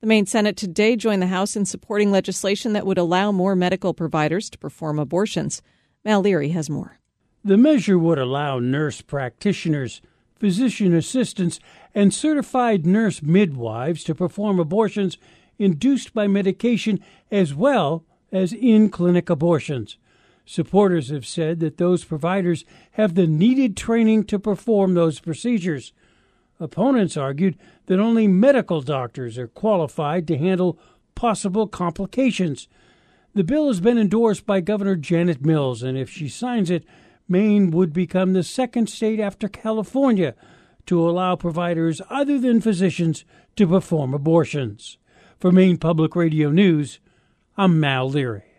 The Maine Senate today joined the House in supporting legislation that would allow more medical providers to perform abortions. Mal Leary has more. The measure would allow nurse practitioners, physician assistants, and certified nurse midwives to perform abortions induced by medication as well as in-clinic abortions. Supporters have said that those providers have the needed training to perform those procedures. Opponents argued that only medical doctors are qualified to handle possible complications. The bill has been endorsed by Governor Janet Mills, and if she signs it, Maine would become the second state after California to allow providers other than physicians to perform abortions. For Maine Public Radio News, I'm Mal Leary.